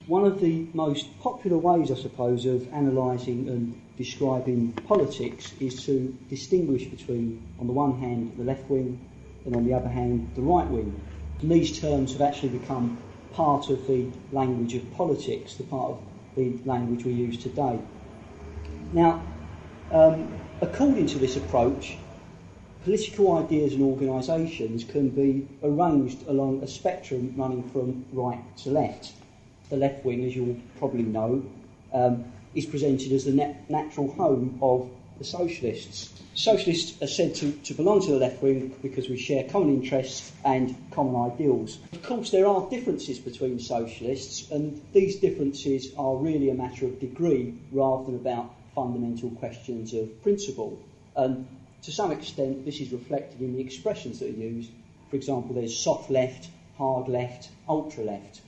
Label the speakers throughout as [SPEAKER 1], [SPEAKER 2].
[SPEAKER 1] one of the most popular ways, I suppose, of analysing and describing politics is to distinguish between, on the one hand, the left wing, and on the other hand, the right wing. And these terms have actually become part of the language of politics, the part of the language we use today. Now, according to this approach, political ideas and organisations can be arranged along a spectrum running from right to left. The left wing, as you'll probably know, is presented as the natural home of the socialists. Socialists are said to belong to the left wing because we share common interests and common ideals. Of course, there are differences between socialists, and these differences are really a matter of degree rather than about fundamental questions of principle. And to some extent, this is reflected in the expressions that are used. For example, there's soft left, hard left, ultra left.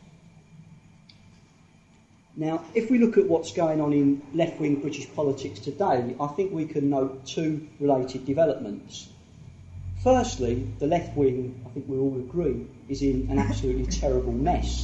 [SPEAKER 1] Now, if we look at what's going on in left-wing British politics today, I think we can note two related developments. Firstly, the left wing, I think we all agree, is in an absolutely terrible mess.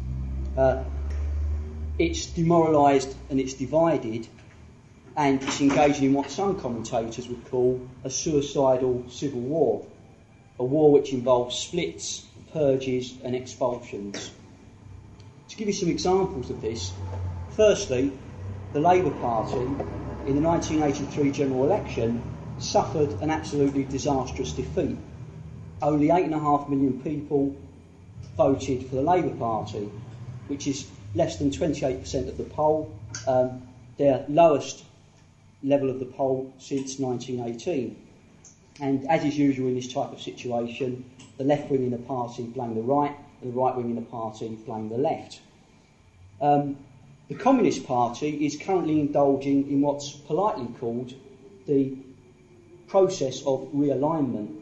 [SPEAKER 1] It's demoralised and it's divided, and it's engaging in what some commentators would call a suicidal civil war, a war which involves splits, purges and expulsions. To give you some examples of this, firstly, the Labour Party in the 1983 general election suffered an absolutely disastrous defeat. Only 8.5 million people voted for the Labour Party, which is less than 28% of the poll, their lowest level of the poll since 1918. And as is usual in this type of situation, the left wing in the party blame the right, and the right wing in the party blame the left. The Communist Party is currently indulging in what's politely called the process of realignment.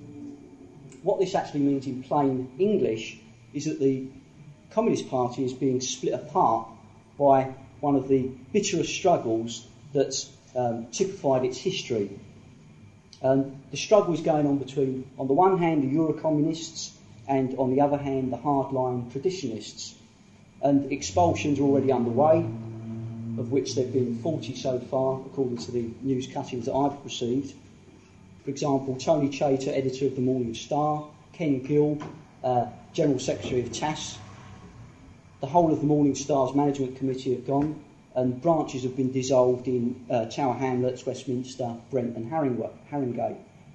[SPEAKER 1] What this actually means in plain English is that the Communist Party is being split apart by one of the bitterest struggles that's typified its history. The struggle is going on between, on the one hand, the Eurocommunists, and on the other hand, the hardline traditionalists. And expulsions are already underway, of which there have been 40 so far, according to the news cuttings that I've received. For example, Tony Chater, editor of the Morning Star, Ken Gill, General Secretary of TASS. The whole of the Morning Star's management committee have gone, and branches have been dissolved in Tower Hamlets, Westminster, Brent and Haringey.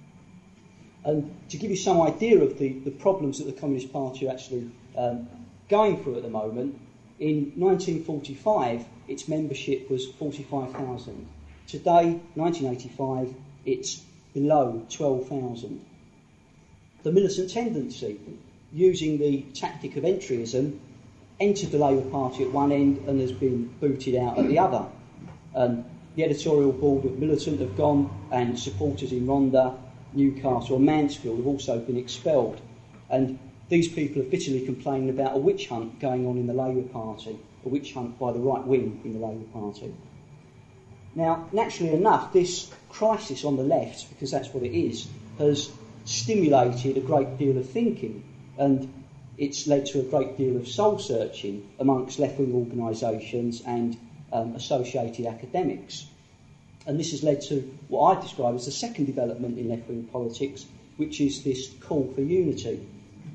[SPEAKER 1] And to give you some idea of the problems that the Communist Party are actually going through at the moment, in 1945 its membership was 45,000. Today, 1985, it's below 12,000. The militant tendency, using the tactic of entryism, entered the Labour Party at one end and has been booted out at the other. The editorial board of Militant have gone, and supporters in Rhondda, Newcastle and Mansfield have also been expelled. And these people are bitterly complaining about a witch hunt going on in the Labour Party, a witch hunt by the right wing in the Labour Party. Now, naturally enough, this crisis on the left, because that's what it is, has stimulated a great deal of thinking, and it's led to a great deal of soul-searching amongst left-wing organisations and associated academics. And this has led to what I describe as the second development in left-wing politics, which is this call for unity.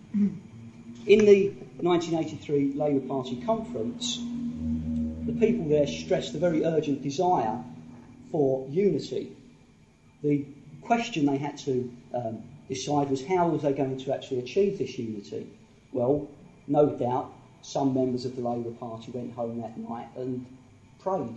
[SPEAKER 1] In the 1983 Labour Party conference, the people there stressed the very urgent desire for unity. The question they had to decide was how was they going to actually achieve this unity. Well, no doubt some members of the Labour Party went home that night and prayed,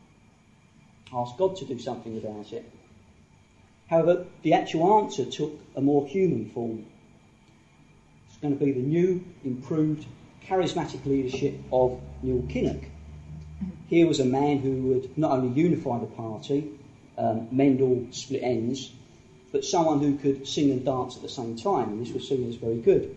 [SPEAKER 1] asked God to do something about it. However, the actual answer took a more human form. It's going to be the new, improved, charismatic leadership of Neil Kinnock. Here was a man who would not only unify the party, mend all split ends, but someone who could sing and dance at the same time, and this was seen as very good.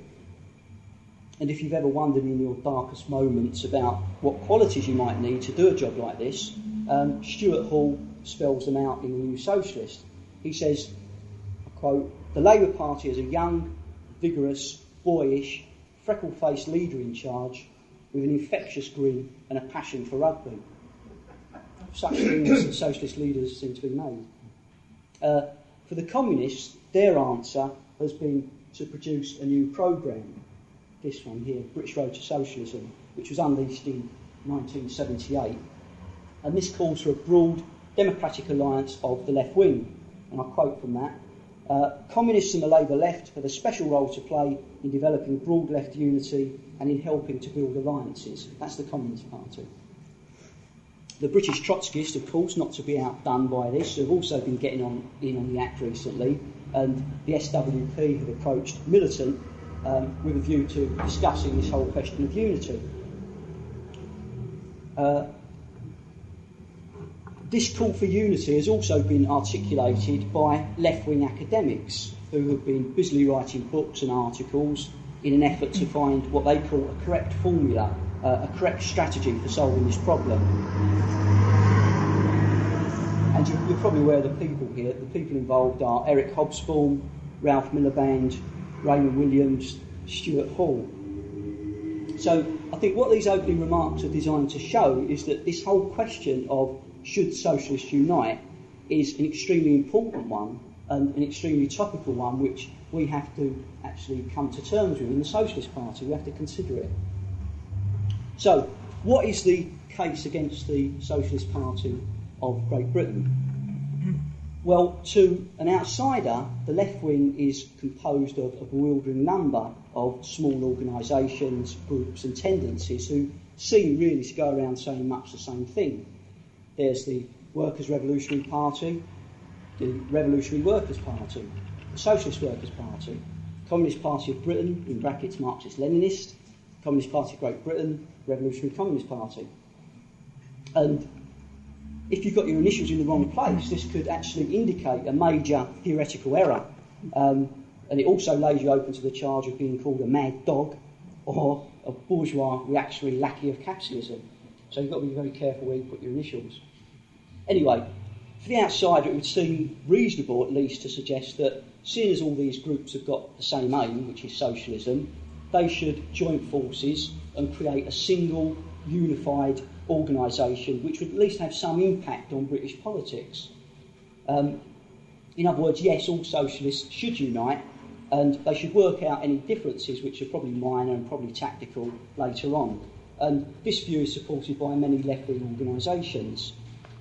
[SPEAKER 1] And if you've ever wondered in your darkest moments about what qualities you might need to do a job like this, Stuart Hall spells them out in The New Socialist. He says, I quote, "The Labour Party has a young, vigorous, boyish, freckle-faced leader in charge with an infectious grin and a passion for rugby. Such things socialist leaders seem to be made. For the communists, their answer has been to produce a new programme. This one here, British Road to Socialism, which was unleashed in 1978. And this calls for a broad democratic alliance of the left wing. And I quote from that, communists and the Labour left have a special role to play in developing broad left unity and in helping to build alliances. That's the Communist Party. The British Trotskyists, of course, not to be outdone by this, have also been getting in on the act recently, and the SWP have approached Militant with a view to discussing this whole question of unity. This call for unity has also been articulated by left-wing academics who have been busily writing books and articles in an effort to find what they call a correct formula, a correct strategy for solving this problem. And you're probably aware of the people here. The people involved are Eric Hobsbawm, Ralph Miliband, Raymond Williams, Stuart Hall. So I think what these opening remarks are designed to show is that this whole question of should socialists unite is an extremely important one and an extremely topical one which we have to actually come to terms with in the Socialist Party. We have to consider it. So, what is the case against the Socialist Party of Great Britain? Well, to an outsider, the left wing is composed of a bewildering number of small organisations, groups and tendencies who seem really to go around saying much the same thing. There's the Workers' Revolutionary Party, the Revolutionary Workers' Party, the Socialist Workers' Party, Communist Party of Britain, in brackets Marxist-Leninist, Communist Party of Great Britain, Revolutionary Communist Party. And if you've got your initials in the wrong place, this could actually indicate a major theoretical error. And it also lays you open to the charge of being called a mad dog or a bourgeois reactionary lackey of capitalism. So you've got to be very careful where you put your initials. Anyway, for the outsider, it would seem reasonable, at least, to suggest that, seeing as all these groups have got the same aim, which is socialism, they should join forces and create a single, unified organisation which would at least have some impact on British politics. In other words, yes, all socialists should unite, and they should work out any differences, which are probably minor and probably tactical, later on. And this view is supported by many left-wing organisations.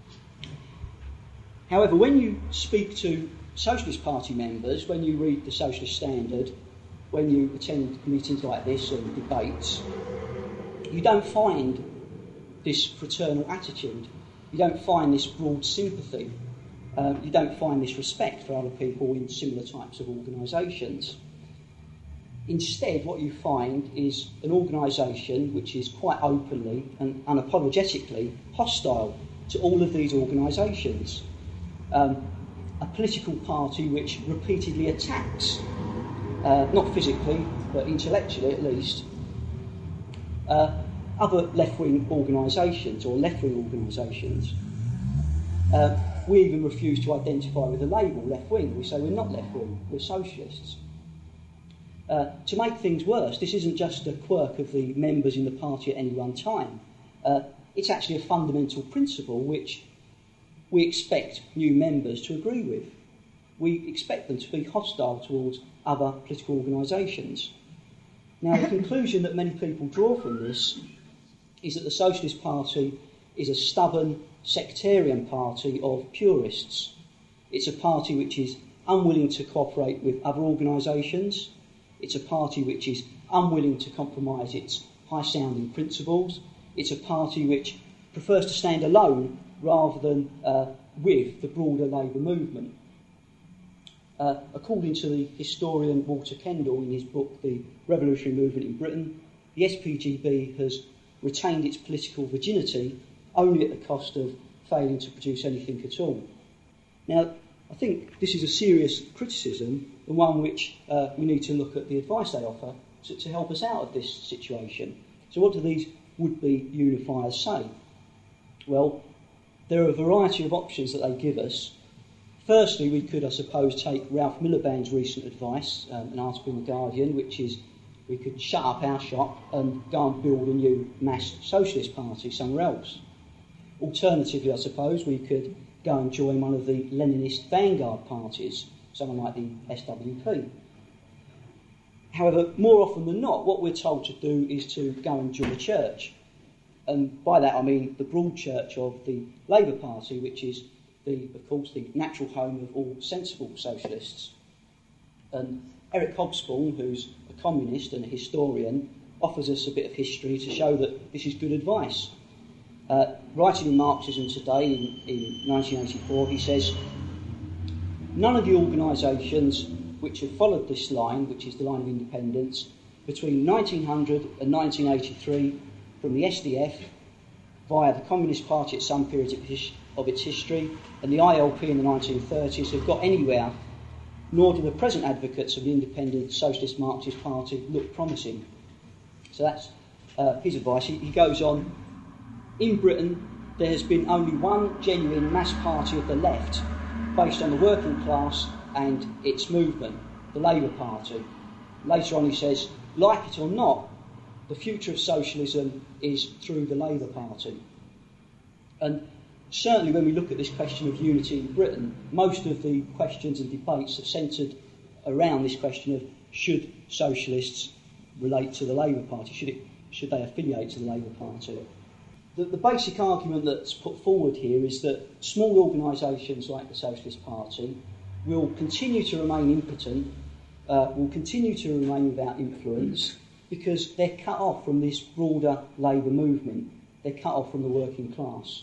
[SPEAKER 1] However, when you speak to Socialist Party members, when you read the Socialist Standard, when you attend meetings like this and debates, you don't find this fraternal attitude. You don't find this broad sympathy. You don't find this respect for other people in similar types of organisations. Instead, what you find is an organisation which is quite openly and unapologetically hostile to all of these organisations. A political party which repeatedly attacks, not physically, but intellectually at least, other left-wing organisations or left-wing organisations. We even refuse to identify with the label left-wing. We say we're not left-wing, we're socialists. To make things worse, this isn't just a quirk of the members in the party at any one time. It's actually a fundamental principle which we expect new members to agree with. We expect them to be hostile towards other political organisations. Now, the conclusion that many people draw from this is that the Socialist Party is a stubborn, sectarian party of purists. It's a party which is unwilling to cooperate with other organisations. It's a party which is unwilling to compromise its high-sounding principles. It's a party which prefers to stand alone rather than with the broader Labour movement. According to the historian Walter Kendall in his book The Revolutionary Movement in Britain, the SPGB has retained its political virginity only at the cost of failing to produce anything at all. Now, I think this is a serious criticism and one which we need to look at the advice they offer to help us out of this situation. So what do these would-be unifiers say? Well, there are a variety of options that they give us. Firstly, we could, I suppose, take Ralph Miliband's recent advice, an article in The Guardian, which is We could shut up our shop and go and build a new mass socialist party somewhere else. Alternatively, I suppose, we could go and join one of the Leninist vanguard parties, someone like the SWP. However, more often than not, what we're told to do is to go and join a church. And by that I mean the broad church of the Labour Party, which is, of course, the natural home of all sensible socialists. And Eric Hobsbawm, who's a communist and a historian, offers us a bit of history to show that this is good advice. Writing in Marxism Today in 1984, he says, "None of the organisations which have followed this line, which is the line of independence, between 1900 and 1983, from the SDF via the Communist Party at some period of its history and the ILP in the 1930s, have got anywhere, nor do the present advocates of the independent Socialist Marxist Party look promising." So that's his advice. He goes on, "In Britain, there has been only one genuine mass party of the left, based on the working class and its movement, the Labour Party." Later on he says, "Like it or not, the future of socialism is through the Labour Party." And certainly when we look at this question of unity in Britain, most of the questions and debates have centred around this question of should socialists relate to the Labour Party, should they affiliate to the Labour Party. The basic argument that's put forward here is that small organisations like the Socialist Party will continue to remain impotent, will continue to remain without influence, because they're cut off from this broader labour movement. They're cut off from the working class.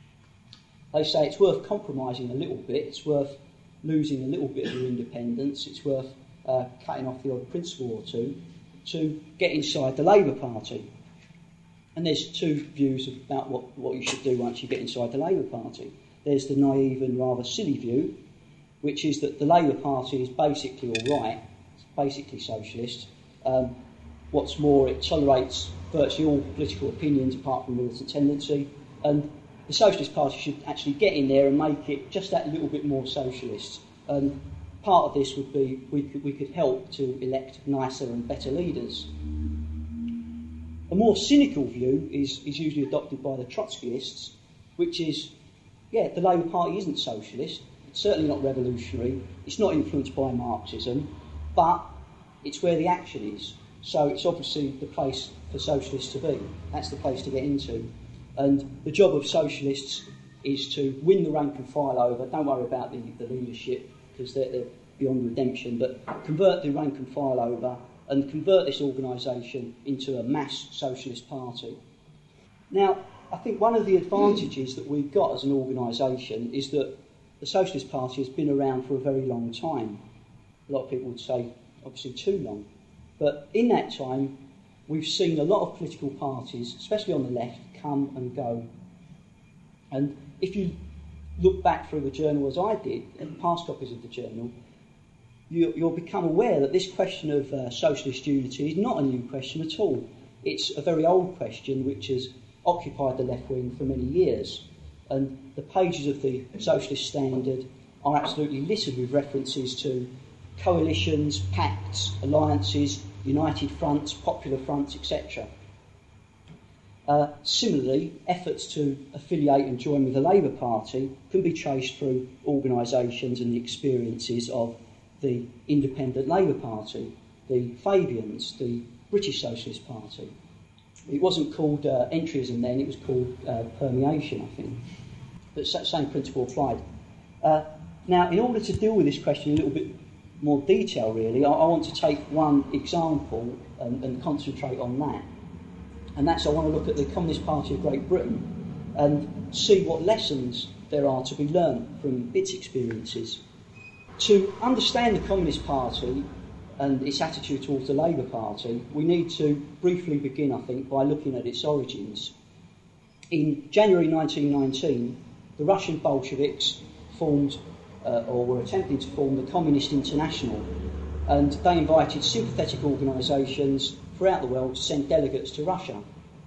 [SPEAKER 1] They say it's worth compromising a little bit, it's worth losing a little bit of your independence, it's worth cutting off the odd principle or two to get inside the Labour Party. And there's two views about what you should do once you get inside the Labour Party. There's the naive and rather silly view, which is that the Labour Party is basically all right, it's basically socialist. What's more, it tolerates virtually all political opinions apart from militant tendency, and the Socialist Party should actually get in there and make it just that little bit more socialist. And part of this would be we could help to elect nicer and better leaders. A more cynical view is usually adopted by the Trotskyists, which is, the Labour Party isn't socialist, it's certainly not revolutionary, it's not influenced by Marxism, but it's where the action is. So it's obviously the place for socialists to be. That's the place to get into. And the job of socialists is to win the rank and file over. Don't worry about the leadership, because they're beyond redemption, but convert the rank and file over and convert this organisation into a mass socialist party. Now, I think one of the advantages that we've got as an organisation is that the Socialist Party has been around for a very long time. A lot of people would say, obviously, too long. But in that time, we've seen a lot of political parties, especially on the left, come and go. And if you look back through the journal as I did, and past copies of the journal, you'll become aware that this question of socialist unity is not a new question at all. It's a very old question which has occupied the left wing for many years. And the pages of the Socialist Standard are absolutely littered with references to coalitions, pacts, alliances, united fronts, popular fronts, etc. Similarly, efforts to affiliate and join with the Labour Party can be traced through organisations and the experiences of the Independent Labour Party, the Fabians, the British Socialist Party. It wasn't called entryism then, it was called permeation, I think. But same principle applied. Now, in order to deal with this question in a little bit more detail, really, I want to take one example and concentrate on that. And that's I want to look at the Communist Party of Great Britain and see what lessons there are to be learned from its experiences. To understand the Communist Party and its attitude towards the Labour Party, we need to briefly begin, I think, by looking at its origins. In January 1919, the Russian Bolsheviks formed, or were attempting to form, the Communist International, and they invited sympathetic organisations throughout the world to send delegates to Russia.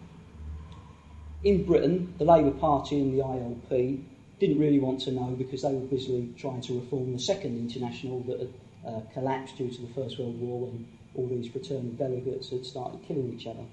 [SPEAKER 1] In Britain, the Labour Party and the ILP didn't really want to know because they were busily trying to reform the Second International that had collapsed due to the First World War all these fraternal delegates had started killing each other.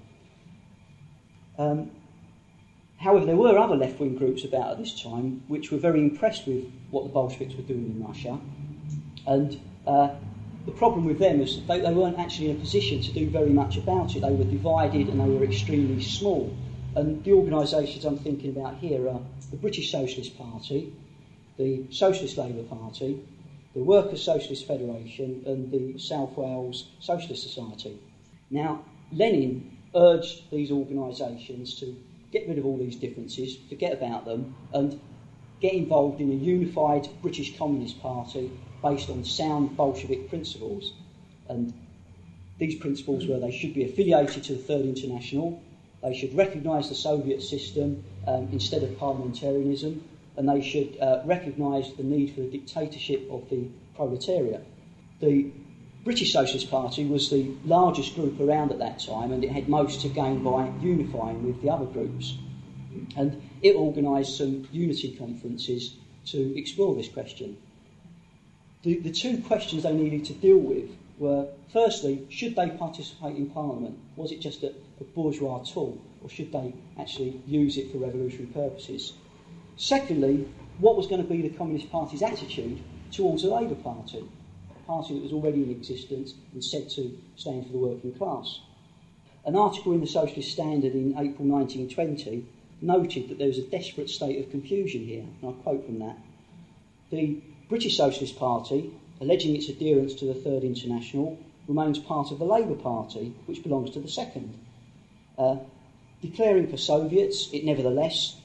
[SPEAKER 1] However, there were other left-wing groups about at this time which were very impressed with what the Bolsheviks were doing in Russia, and the problem with them is that they weren't actually in a position to do very much about it. They were divided and they were extremely small. And the organisations I'm thinking about here are the British Socialist Party, the Socialist Labour Party, the Workers' Socialist Federation and the South Wales Socialist Society. Now, Lenin urged these organisations to get rid of all these differences, forget about them, and get involved in a unified British Communist Party based on sound Bolshevik principles. And these principles were they should be affiliated to the Third International, they should recognise the Soviet system instead of parliamentarism, and they should recognise the need for the dictatorship of the proletariat. The British Socialist Party was the largest group around at that time, and it had most to gain by unifying with the other groups. And it organised some unity conferences to explore this question. The two questions they needed to deal with were, firstly, should they participate in Parliament? Was it just a bourgeois tool, or should they actually use it for revolutionary purposes? Secondly, what was going to be the Communist Party's attitude towards the Labour Party, a party that was already in existence and said to stand for the working class? An article in the Socialist Standard in April 1920 noted that there was a desperate state of confusion here, and I quote from that. The British Socialist Party, alleging its adherence to the Third International, remains part of the Labour Party, which belongs to the Second. Declaring for Soviets, it nevertheless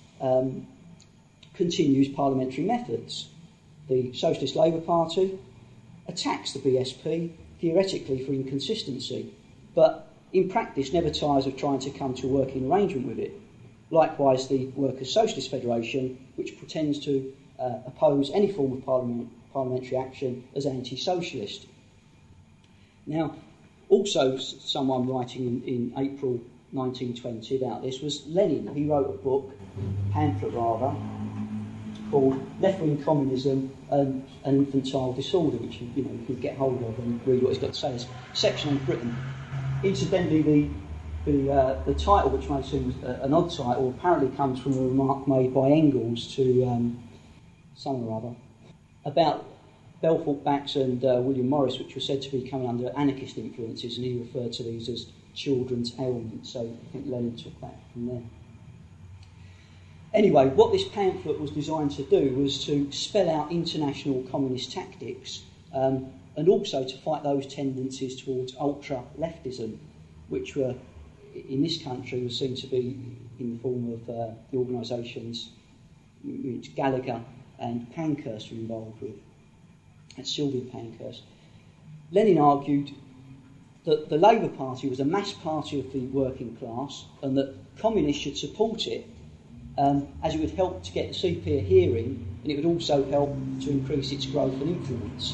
[SPEAKER 1] continues parliamentary methods. The Socialist Labour Party attacks the BSP, theoretically for inconsistency, but in practice never tires of trying to come to a working arrangement with it. Likewise, the Workers' Socialist Federation, which pretends to oppose any form of parliamentary action as anti-socialist. Now, also someone writing in April 1920 about this was Lenin. He wrote a book, pamphlet rather, called Left-Wing Communism and Infantile Disorder, which you can get hold of and read what he's got to say. It's a section on Britain. Incidentally, the title, which may seem an odd title, apparently comes from a remark made by Engels to someone or other about Belfort Bax and William Morris, which were said to be coming under anarchist influences, and he referred to these as children's ailments. So I think Lenin took that from there. Anyway, what this pamphlet was designed to do was to spell out international communist tactics and also to fight those tendencies towards ultra-leftism, which were, in this country, was seen to be in the form of the organisations which Gallagher and Pankhurst were involved with, and Sylvia Pankhurst. Lenin argued that the Labour Party was a mass party of the working class and that communists should support it, as it would help to get the CP a hearing, and it would also help to increase its growth and influence.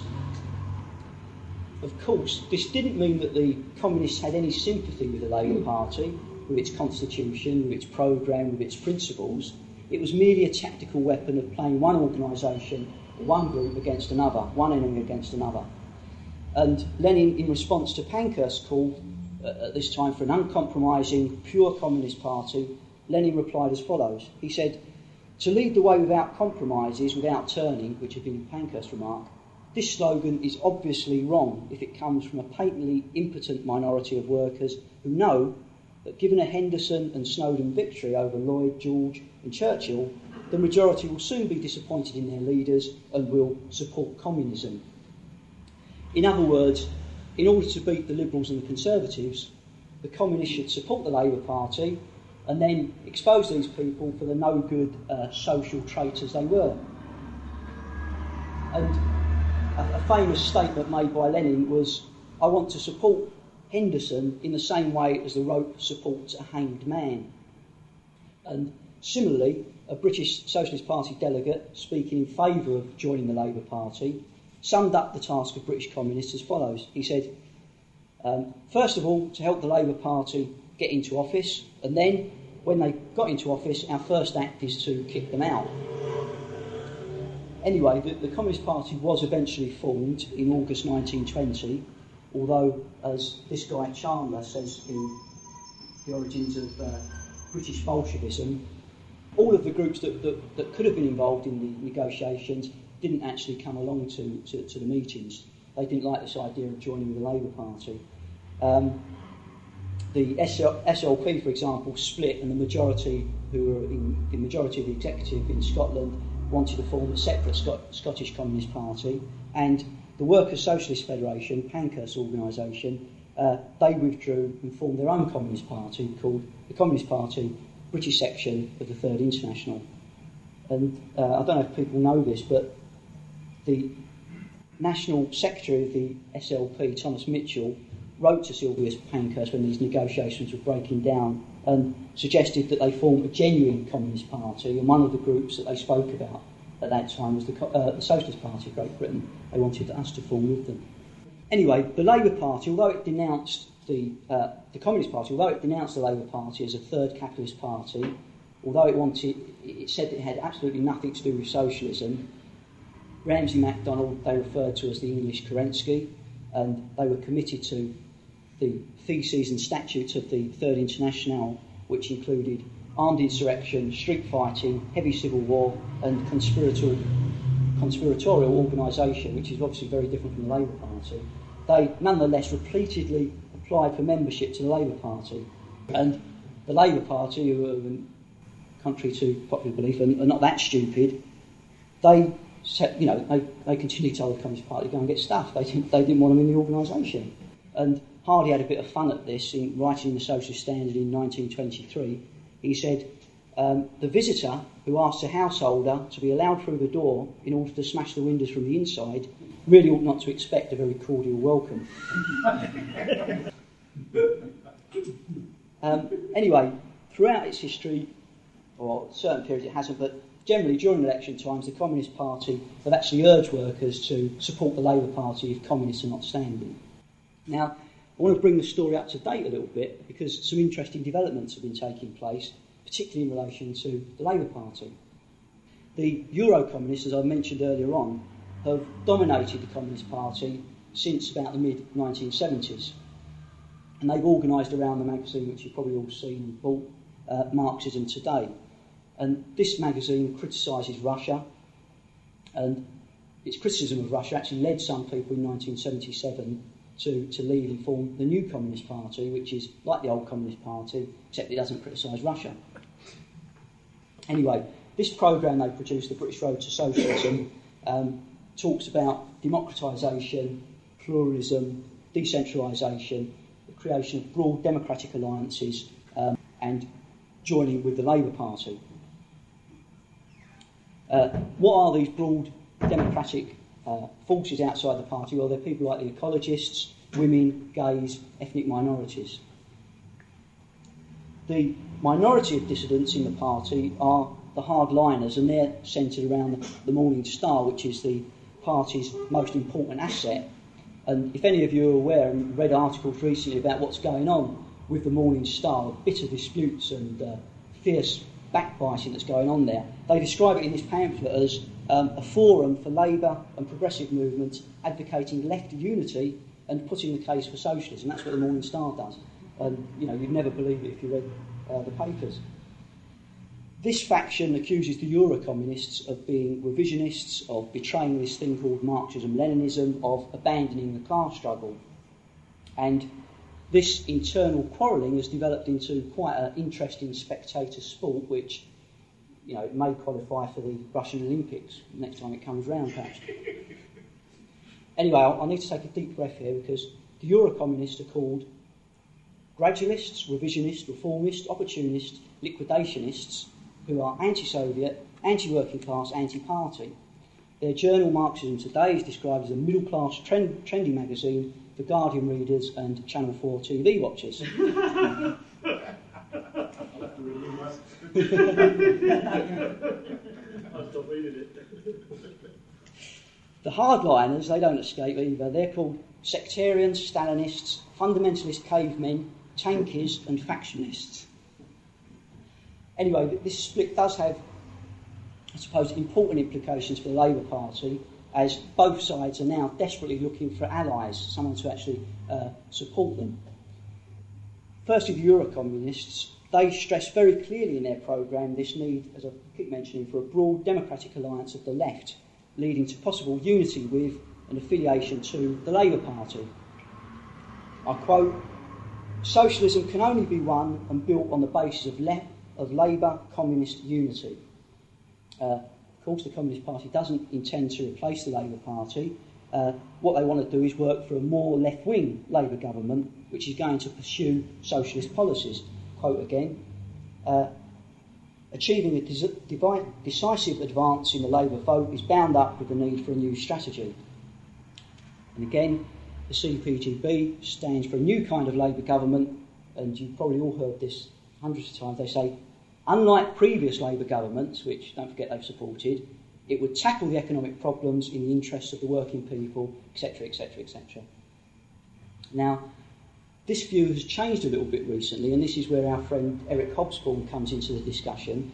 [SPEAKER 1] Of course, this didn't mean that the communists had any sympathy with the Labour Party, with its constitution, with its programme, with its principles. It was merely a tactical weapon of playing one organisation, one group against another, one enemy against another. And Lenin, in response to Pankhurst's call at this time for an uncompromising, pure communist party, Lenin replied as follows. He said, "To lead the way without compromises, without turning," which had been Pankhurst's remark, "this slogan is obviously wrong if it comes from a patently impotent minority of workers who know that given a Henderson and Snowden victory over Lloyd, George and Churchill, the majority will soon be disappointed in their leaders and will support communism." In other words, in order to beat the Liberals and the Conservatives, the Communists should support the Labour Party and then expose these people for the no-good social traitors they were. And a famous statement made by Lenin was, "I want to support Henderson in the same way as the rope supports a hanged man." And similarly, a British Socialist Party delegate speaking in favour of joining the Labour Party summed up the task of British communists as follows. He said, first of all, to help the Labour Party get into office, and then, when they got into office, our first act is to kick them out. Anyway, the Communist Party was eventually formed in August 1920, although, as this guy Chandler says in The Origins of British Bolshevism, all of the groups that could have been involved in the negotiations didn't actually come along to the meetings. They didn't like this idea of joining with the Labour Party. The SLP, for example, split, and the majority the majority of the executive in Scotland wanted to form a separate Scottish Communist Party, and the Workers' Socialist Federation, Pankhurst's organisation, they withdrew and formed their own Communist Party called the Communist Party, British section of the Third International. And I don't know if people know this, but the National Secretary of the SLP, Thomas Mitchell, wrote to Sylvius Pankhurst when these negotiations were breaking down and suggested that they form a genuine Communist Party, and one of the groups that they spoke about at that time was the Socialist Party of Great Britain. They wanted us to form with them. Anyway, the Labour Party, although it denounced the Communist Party, although it denounced the Labour Party as a third capitalist party, although it said that it had absolutely nothing to do with socialism, Ramsay MacDonald they referred to as the English Kerensky, and they were committed to the theses and statutes of the Third International, which included armed insurrection, street fighting, heavy civil war, and conspiratorial organisation, which is obviously very different from the Labour Party. They nonetheless repeatedly applied for membership to the Labour Party, and the Labour Party, who are, contrary to popular belief, are not that stupid. They continued to tell the Communist Party to go and get stuff. They didn't want them in the organisation. And Hardy had a bit of fun at this in writing the Socialist Standard in 1923. He said, the visitor who asks a householder to be allowed through the door in order to smash the windows from the inside really ought not to expect a very cordial welcome. Anyway, throughout its history, or certain periods it hasn't, but generally during election times, the Communist Party have actually urged workers to support the Labour Party if communists are not standing. Now, I want to bring the story up to date a little bit because some interesting developments have been taking place, particularly in relation to the Labour Party. The Euro-communists, as I mentioned earlier on, have dominated the Communist Party since about the mid-1970s. And they've organised around the magazine, which you've probably all seen and bought, Marxism Today. And this magazine criticises Russia, and its criticism of Russia actually led some people in 1977 to leave and form the new Communist Party, which is like the old Communist Party, except it doesn't criticise Russia. Anyway, this programme they produced, The British Road to Socialism, talks about democratisation, pluralism, decentralisation, the creation of broad democratic alliances, and joining with the Labour Party. What are these broad democratic forces outside the party? Well, they're people like the ecologists, women, gays, ethnic minorities. The minority of dissidents in the party are the hardliners, and they're centred around the Morning Star, which is the party's most important asset. And if any of you are aware and read articles recently about what's going on with the Morning Star, bitter disputes and fierce backbiting that's going on there, they describe it in this pamphlet as a forum for Labour and progressive movements advocating left unity and putting the case for socialism. That's what the Morning Star does. And you'd never believe it if you read the papers. This faction accuses the Euro-communists of being revisionists, of betraying this thing called Marxism-Leninism, of abandoning the class struggle. And this internal quarrelling has developed into quite an interesting spectator sport, which, it may qualify for the Russian Olympics next time it comes round, perhaps. Anyway, I need to take a deep breath here because the Euro-communists are called gradualists, revisionists, reformists, opportunists, liquidationists, who are anti-Soviet, anti-working class, anti-party. Their journal, Marxism Today, is described as a middle-class, trendy magazine for Guardian readers and Channel 4 TV watchers. The hardliners, they don't escape either. They're called sectarians, Stalinists, fundamentalist cavemen, tankies and factionists. Anyway, this split does have, I suppose, important implications for the Labour Party as both sides are now desperately looking for allies, someone to actually support them. Firstly, the Eurocommunists, they stress very clearly in their programme this need, as I keep mentioning, for a broad democratic alliance of the left, leading to possible unity with and affiliation to the Labour Party. I quote, "Socialism can only be won and built on the basis of Labour-Communist unity." Of course, the Communist Party doesn't intend to replace the Labour Party. What they want to do is work for a more left-wing Labour government, which is going to pursue socialist policies. Quote again, "Achieving a decisive advance in the Labour vote is bound up with the need for a new strategy." And again, the CPGB stands for a new kind of Labour government, and you've probably all heard this hundreds of times. They say, unlike previous Labour governments, which, don't forget, they've supported, it would tackle the economic problems in the interests of the working people, etc., etc., etc. Now, this view has changed a little bit recently, and this is where our friend Eric Hobsbawm comes into the discussion.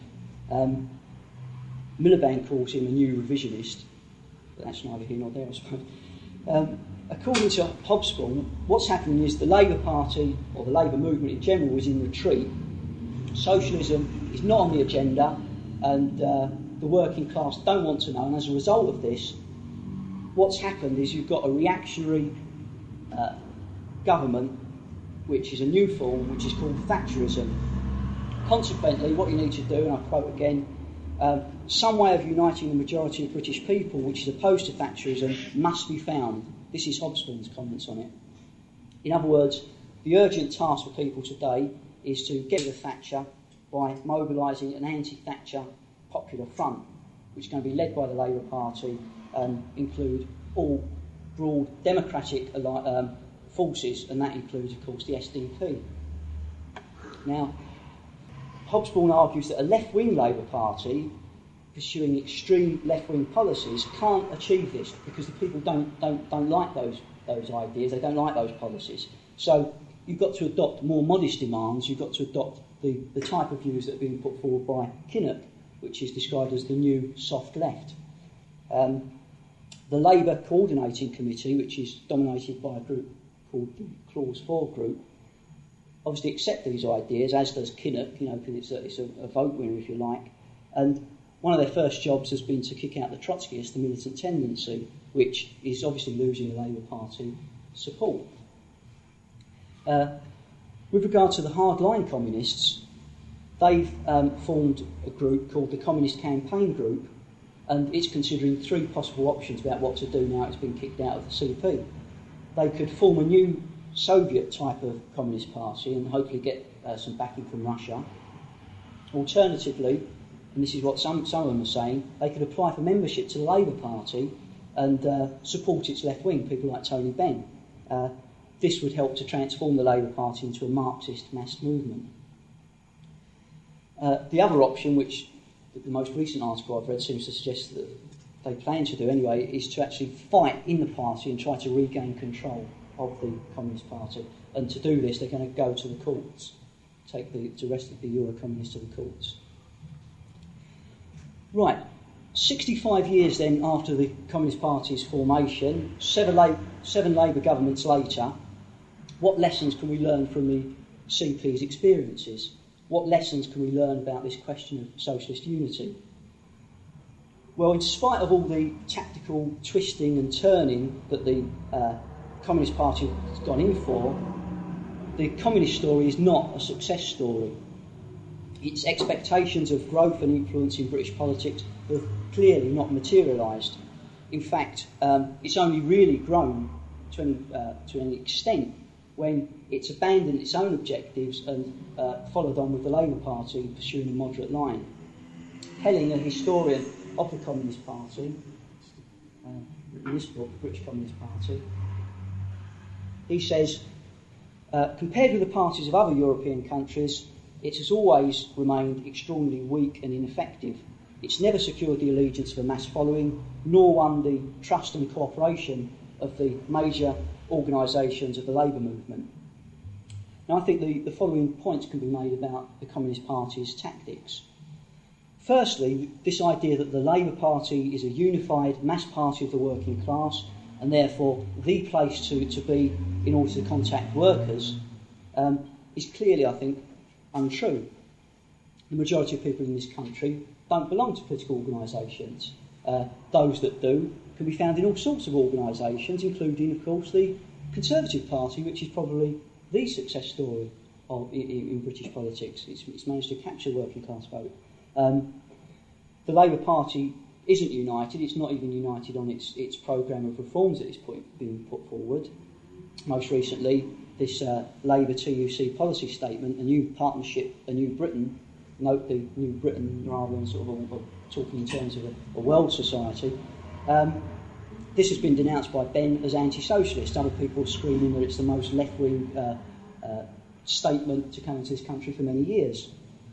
[SPEAKER 1] Miliband calls him a new revisionist, but that's neither here nor there, I suppose. According to Hobsbawm, what's happening is the Labour Party, or the Labour movement in general, is in retreat. Socialism is not on the agenda, and the working class don't want to know, and as a result of this, what's happened is you've got a reactionary government, which is a new form, which is called Thatcherism. Consequently, what you need to do, and I quote again, "some way of uniting the majority of British people, which is opposed to Thatcherism, must be found." This is Hobsbawm's comments on it. In other words, the urgent task for people today is to get rid of Thatcher by mobilising an anti-Thatcher popular front, which is going to be led by the Labour Party and include all broad democratic forces, and that includes, of course, the SDP. Now, Hobsbawm argues that a left-wing Labour Party pursuing extreme left-wing policies can't achieve this because the people don't like those ideas, they don't like those policies. So you've got to adopt more modest demands, you've got to adopt the type of views that are being put forward by Kinnock, which is described as the new soft left. The Labour Coordinating Committee, which is dominated by a group called the Clause 4 Group, obviously accept these ideas, as does Kinnock, because it's a vote winner, if you like. And one of their first jobs has been to kick out the Trotskyists, the militant tendency, which is obviously losing the Labour Party support. With regard to the hardline communists, they've formed a group called the Communist Campaign Group, and it's considering three possible options about what to do now it's been kicked out of the CP. They could form a new Soviet type of communist party and hopefully get some backing from Russia. Alternatively, and this is what some of them are saying, they could apply for membership to the Labour Party and support its left wing, people like Tony Benn. This would help to transform the Labour Party into a Marxist mass movement. The other option, which the most recent article I've read seems to suggest that they plan to do anyway, is to actually fight in the party and try to regain control of the Communist Party. And to do this, they're going to go to the courts, take the rest of the Euro-communists to the courts. Right, 65 years then after the Communist Party's formation, seven Labour governments later, what lessons can we learn from the CP's experiences? What lessons can we learn about this question of socialist unity? Well, in spite of all the tactical twisting and turning that the Communist Party has gone in for, the communist story is not a success story. Its expectations of growth and influence in British politics have clearly not materialised. In fact, it's only really grown to an extent when it's abandoned its own objectives and followed on with the Labour Party pursuing a moderate line. Helling, a historian of the Communist Party, in this book, The British Communist Party, he says, compared with the parties of other European countries, it has always remained extraordinarily weak and ineffective. It's never secured the allegiance of a mass following, nor won the trust and cooperation of the major organisations of the Labour movement. Now, I think the following points can be made about the Communist Party's tactics. Firstly, this idea that the Labour Party is a unified mass party of the working class and therefore the place to be in order to contact workers is clearly, I think, untrue. The majority of people in this country don't belong to political organisations. Those that do can be found in all sorts of organisations, including, of course, the Conservative Party, which is probably the success story in British politics. It's managed to capture the working class vote. The Labour Party isn't united. It's not even united on its programme of reforms at this point being put forward. Most recently, this Labour TUC policy statement, a new partnership, a new Britain, note the new Britain rather than sort of talking in terms of a world society. This has been denounced by Ben as anti-socialist. Other people are screaming that it's the most left-wing statement to come into this country for many years.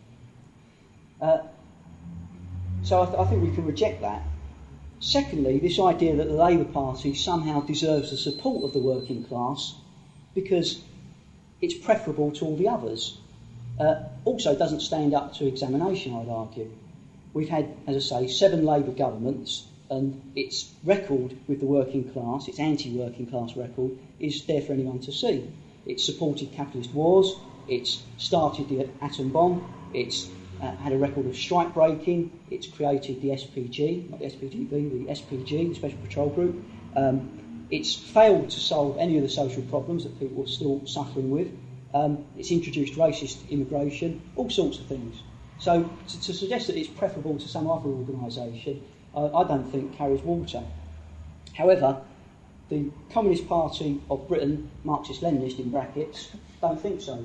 [SPEAKER 1] So I think we can reject that. Secondly, this idea that the Labour Party somehow deserves the support of the working class because it's preferable to all the others also doesn't stand up to examination, I'd argue. We've had, as I say, 7 Labour governments, and its record with the working class, its anti-working class record, is there for anyone to see. It's supported capitalist wars, it's started the atom bomb, it's had a record of strike breaking, it's created the SPG, not the SPGB, the SPG, the Special Patrol Group. It's failed to solve any of the social problems that people are still suffering with. It's introduced racist immigration, all sorts of things. So to suggest that it's preferable to some other organisation, I don't think carries water. However, the Communist Party of Britain, Marxist-Leninist in brackets, don't think so.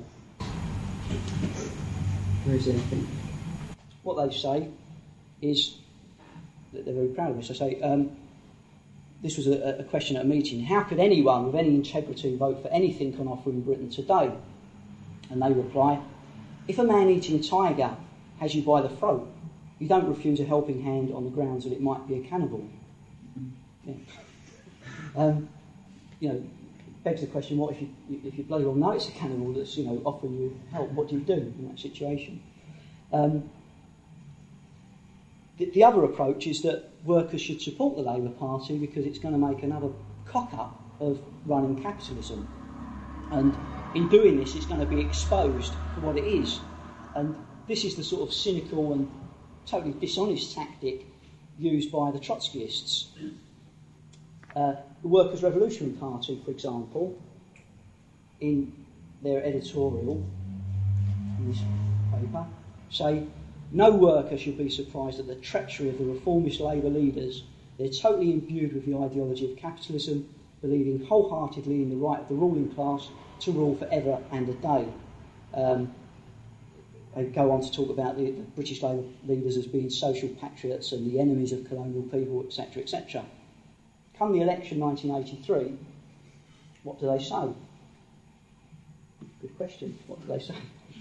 [SPEAKER 1] Where is anything? What they say is that they're very proud of this. They say, this was a question at a meeting, how could anyone with any integrity vote for anything on offer in Britain today? And they reply, if a man-eating tiger has you by the throat, you don't refuse a helping hand on the grounds that it might be a cannibal. Yeah. Begs the question, what if you bloody well know it's a cannibal that's offering you help? What do you do in that situation? The other approach is that workers should support the Labour Party because it's going to make another cock-up of running capitalism. And in doing this, it's going to be exposed for what it is. And this is the sort of cynical and totally dishonest tactic used by the Trotskyists. The Workers' Revolutionary Party, for example, in their editorial in this paper, say, no worker should be surprised at the treachery of the reformist Labour leaders. They're totally imbued with the ideology of capitalism, believing wholeheartedly in the right of the ruling class to rule forever and a day. They go on to talk about the British Labour leaders as being social patriots and the enemies of colonial people, etc., etc. Come the election 1983, what do they say? Good question. What do they say?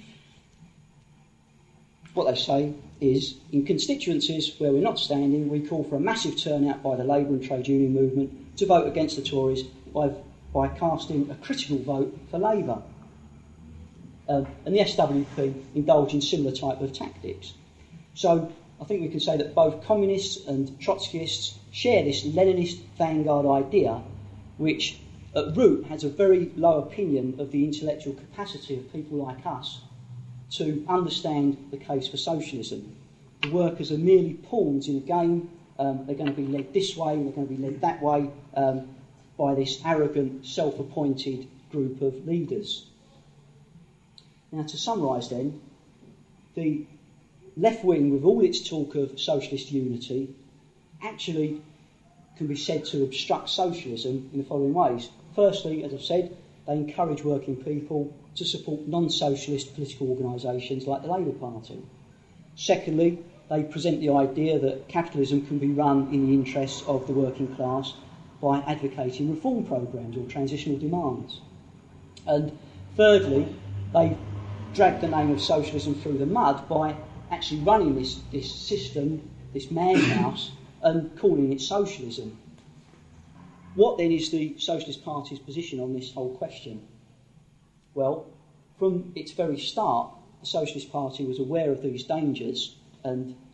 [SPEAKER 1] What they say is, in constituencies where we're not standing, we call for a massive turnout by the Labour and trade union movement to vote against the Tories by casting a critical vote for Labour. And the SWP indulge in similar type of tactics. So I think we can say that both communists and Trotskyists share this Leninist vanguard idea, which at root has a very low opinion of the intellectual capacity of people like us to understand the case for socialism. The workers are merely pawns in a game. They're going to be led this way and they're going to be led that way by this arrogant, self-appointed group of leaders. Now, to summarise then, the left wing, with all its talk of socialist unity, actually can be said to obstruct socialism in the following ways. Firstly, as I've said, they encourage working people to support non-socialist political organisations like the Labour Party. Secondly, they present the idea that capitalism can be run in the interests of the working class by advocating reform programmes or transitional demands. And thirdly, they drag the name of socialism through the mud by actually running this system, this madhouse, and calling it socialism. What then is the Socialist Party's position on this whole question? Well, from its very start, the Socialist Party was aware of these dangers and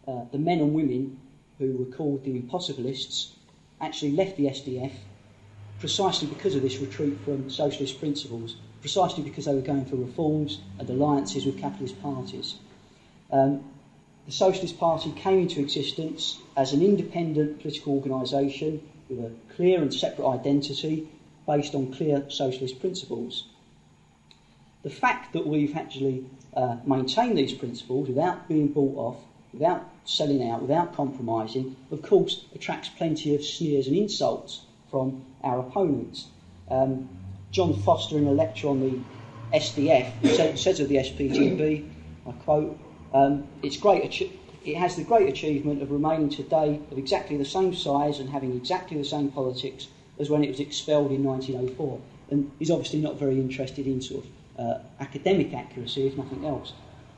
[SPEAKER 1] the men and women who were called the Impossibilists actually left the SDF precisely because of this retreat from socialist principles, precisely because they were going for reforms and alliances with capitalist parties. The Socialist Party came into existence as an independent political organisation with a clear and separate identity based on clear socialist principles. The fact that we've actually maintained these principles without being bought off, without selling out, without compromising, of course attracts plenty of sneers and insults from our opponents. John Foster, in a lecture on the SDF, says of the SPGB, I quote, it has the great achievement of remaining today of exactly the same size and having exactly the same politics as when it was expelled in 1904. And he's obviously not very interested in sort of academic accuracy, if nothing else.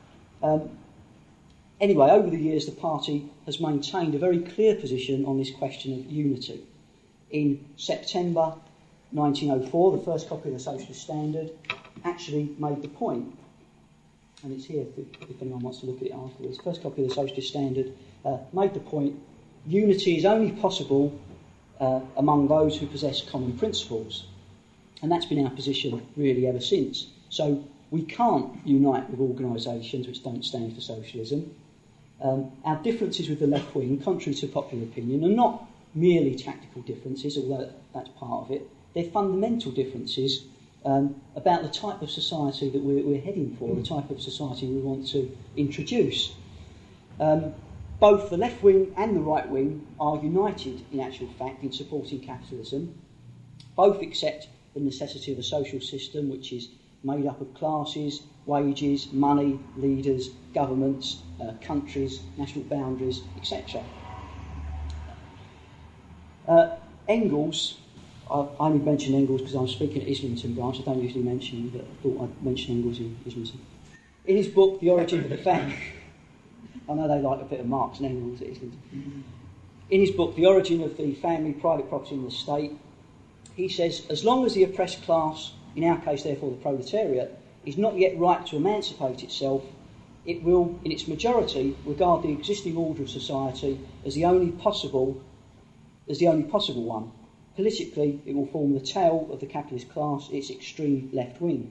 [SPEAKER 1] Anyway, over the years, the party has maintained a very clear position on this question of unity. In September 1904, the first copy of the Socialist Standard actually made the point, and it's here if anyone wants to look at it afterwards. The first copy of the Socialist Standard made the point: unity is only possible among those who possess common principles. And that's been our position really ever since. So we can't unite with organisations which don't stand for socialism. Our differences with the left wing, contrary to popular opinion, are not merely tactical differences, although that's part of it. They're fundamental differences about the type of society that we're heading for, the type of society we want to introduce. Both the left wing and the right wing are united, in actual fact, in supporting capitalism. Both accept the necessity of a social system which is made up of classes, wages, money, leaders, governments, countries, national boundaries, etc. Engels, I only mention Engels because I'm speaking at Islington branch. I don't usually mention him, but I thought I'd mention Engels in Islington. In his book, The Origin of the Family, I know they like a bit of Marx and Engels at Islington. In his book, The Origin of the Family, Private Property and the State, he says, as long as the oppressed class, in our case therefore the proletariat, is not yet ripe to emancipate itself, it will, in its majority, regard the existing order of society as the only possible one. Politically, it will form the tail of the capitalist class, its extreme left wing.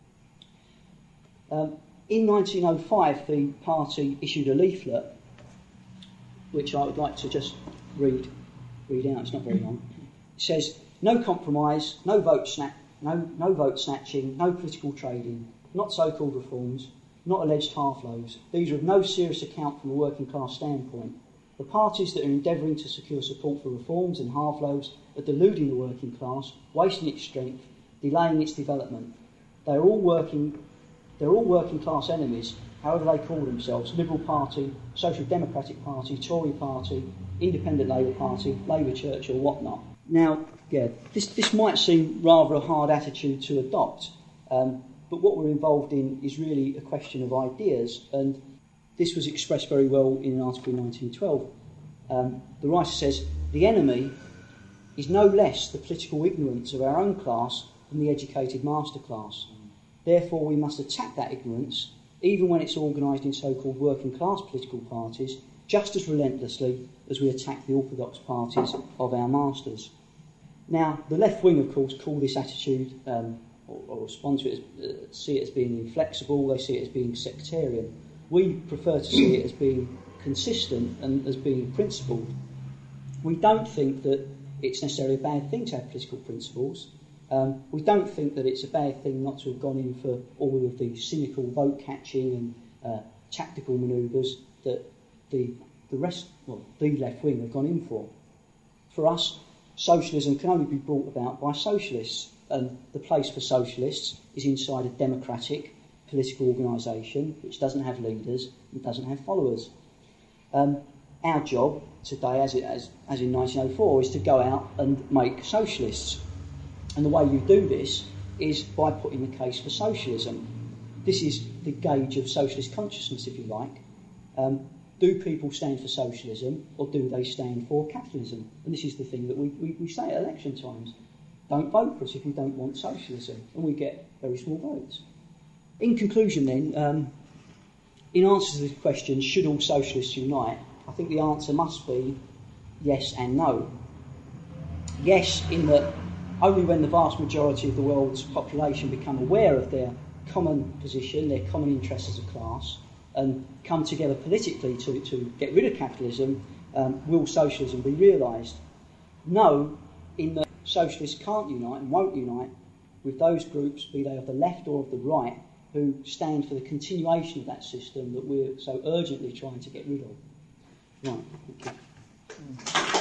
[SPEAKER 1] In 1905, the party issued a leaflet, which I would like to just read out. It's not very long. It says, "No compromise, no vote snatching, no political trading, not so-called reforms, not alleged half-loaves. These are of no serious account from a working class standpoint. The parties that are endeavouring to secure support for reforms and half-loaves are deluding the working class, wasting its strength, delaying its development. They're all working class enemies, however they call themselves: Liberal Party, Social Democratic Party, Tory Party, Independent Labour Party, Labour Church or whatnot." Now, this might seem rather a hard attitude to adopt, but what we're involved in is really a question of ideas, and this was expressed very well in an article in 1912. The writer says, "The enemy is no less the political ignorance of our own class than the educated master class. Therefore we must attack that ignorance, even when it's organised in so-called working class political parties, just as relentlessly as we attack the orthodox parties of our masters." Now, the left wing, of course, call this attitude, or respond to it, see it as being inflexible, they see it as being sectarian. We prefer to see it as being consistent and as being principled. We don't think that it's necessarily a bad thing to have political principles. We don't think that it's a bad thing not to have gone in for all of the cynical vote-catching and tactical manoeuvres that the left wing have gone in for. For us, socialism can only be brought about by socialists, and the place for socialists is inside a democratic political organisation which doesn't have leaders and doesn't have followers. Our job today, as in 1904, is to go out and make socialists. And the way you do this is by putting the case for socialism. This is the gauge of socialist consciousness, if you like. Do people stand for socialism, or do they stand for capitalism? And this is the thing that we say at election times. Don't vote for us if you don't want socialism. And we get very small votes. In conclusion then, in answer to the question, should all socialists unite, I think the answer must be yes and no. Yes, in that only when the vast majority of the world's population become aware of their common position, their common interests as a class, and come together politically to get rid of capitalism, will socialism be realised. No, in that socialists can't unite and won't unite with those groups, be they of the left or of the right, who stand for the continuation of that system that we're so urgently trying to get rid of. Right, thank you.